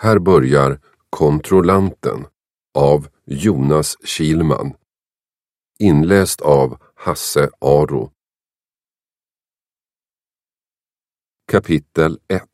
Här börjar Kontrollanten av Jonas Kilman. Inläst av Hasse Aro. Kapitel 1.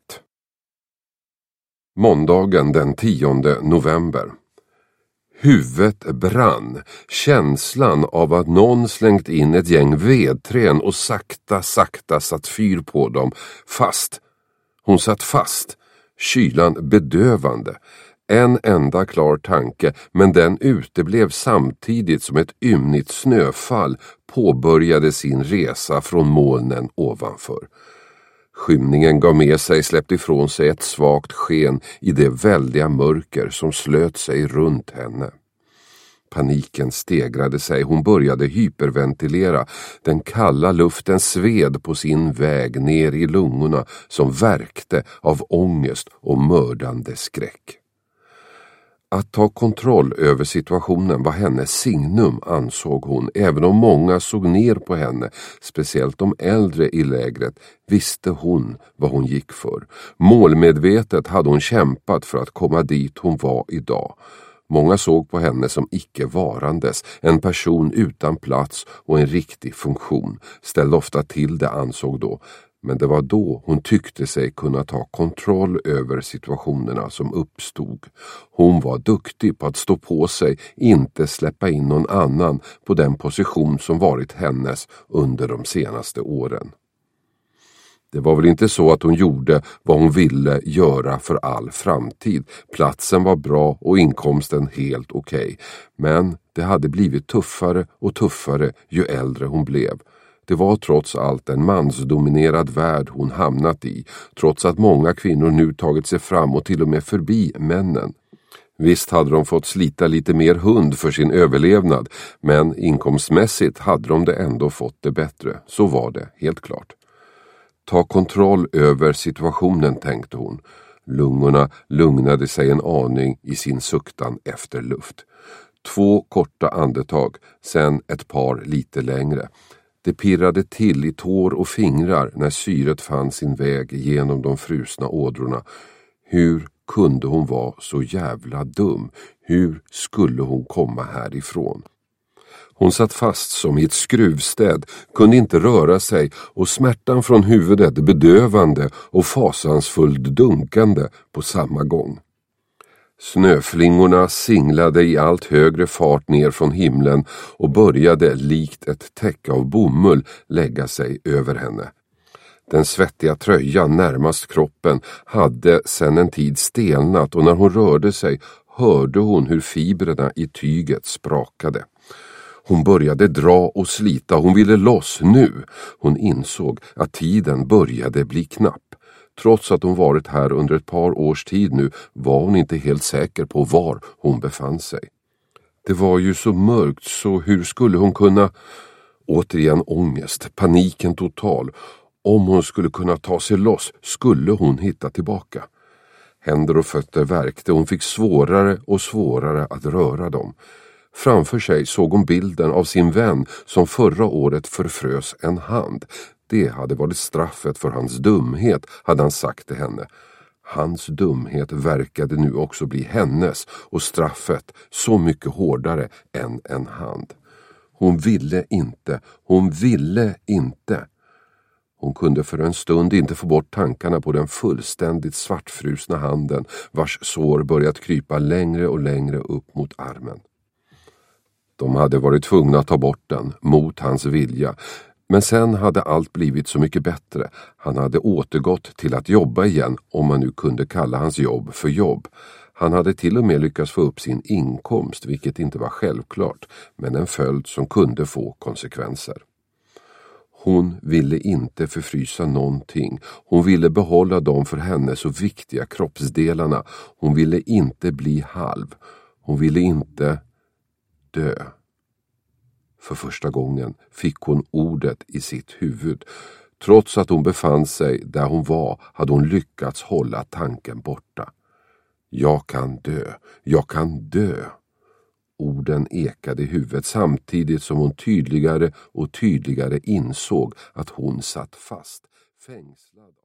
Måndagen den 10 november. Huvudet brann. Känslan av att någon slängt in ett gäng vedträn och sakta satt fyr på dem. Fast. Hon satt fast. Kylan bedövande. En enda klar tanke, men den uteblev samtidigt som ett ymnigt snöfall påbörjade sin resa från molnen ovanför. Skymningen gav med sig, släppte ifrån sig ett svagt sken i det väldiga mörker som slöt sig runt henne. Paniken stegrade sig, hon började hyperventilera. Den kalla luften sved på sin väg ner i lungorna som värkte av ångest och mördande skräck. Att ta kontroll över situationen var hennes signum, ansåg hon. Även om många såg ner på henne, speciellt de äldre i lägret, visste hon vad hon gick för. Målmedvetet hade hon kämpat för att komma dit hon var idag. Många såg på henne som icke varandes, en person utan plats och en riktig funktion. Ställde ofta till det, ansåg då. Men det var då hon tyckte sig kunna ta kontroll över situationerna som uppstod. Hon var duktig på att stå på sig, inte släppa in någon annan på den position som varit hennes under de senaste åren. Det var väl inte så att hon gjorde vad hon ville göra för all framtid. Platsen var bra och inkomsten helt okej. Men det hade blivit tuffare och tuffare ju äldre hon blev. Det var trots allt en mansdominerad värld hon hamnat i, trots att många kvinnor nu tagit sig fram och till och med förbi männen. Visst hade de fått slita lite mer hund för sin överlevnad, men inkomstmässigt hade de det ändå fått det bättre. Så var det, helt klart. Ta kontroll över situationen, tänkte hon. Lungorna lugnade sig en aning i sin suktan efter luft. 2 korta andetag, sen ett par lite längre. Det pirrade till i tår och fingrar när syret fann sin väg genom de frusna ådrorna. Hur kunde hon vara så jävla dum? Hur skulle hon komma härifrån? Hon satt fast som i ett skruvstäd, kunde inte röra sig och smärtan från huvudet bedövande och fasansfullt dunkande på samma gång. Snöflingorna singlade i allt högre fart ner från himlen och började likt ett täcke av bomull lägga sig över henne. Den svettiga tröjan närmast kroppen hade sedan en tid stelnat och när hon rörde sig hörde hon hur fibrerna i tyget sprakade. Hon började dra och slita, hon ville loss nu. Hon insåg att tiden började bli knapp. Trots att hon varit här under ett par års tid nu var hon inte helt säker på var hon befann sig. Det var ju så mörkt, så hur skulle hon kunna... Återigen ångest, paniken total. Om hon skulle kunna ta sig loss skulle hon hitta tillbaka. Händer och fötter värkte, hon fick svårare och svårare att röra dem. Framför sig såg hon bilden av sin vän som förra året förfrös en hand. Det hade varit straffet för hans dumhet, hade han sagt till henne. Hans dumhet verkade nu också bli hennes och straffet så mycket hårdare än en hand. Hon ville inte. Hon kunde för en stund inte få bort tankarna på den fullständigt svartfrusna handen vars sår börjat krypa längre och längre upp mot armen. De hade varit tvungna att ta bort den, mot hans vilja. Men sen hade allt blivit så mycket bättre. Han hade återgått till att jobba igen, om man nu kunde kalla hans jobb för jobb. Han hade till och med lyckats få upp sin inkomst, vilket inte var självklart, men en följd som kunde få konsekvenser. Hon ville inte förfrysa någonting. Hon ville behålla de för henne så viktiga kroppsdelarna. Hon ville inte bli halv. Hon ville inte dö. För första gången fick hon ordet i sitt huvud. Trots att hon befann sig där hon var hade hon lyckats hålla tanken borta. Jag kan dö. Orden ekade i huvudet samtidigt som hon tydligare och tydligare insåg att hon satt fast, fängslad.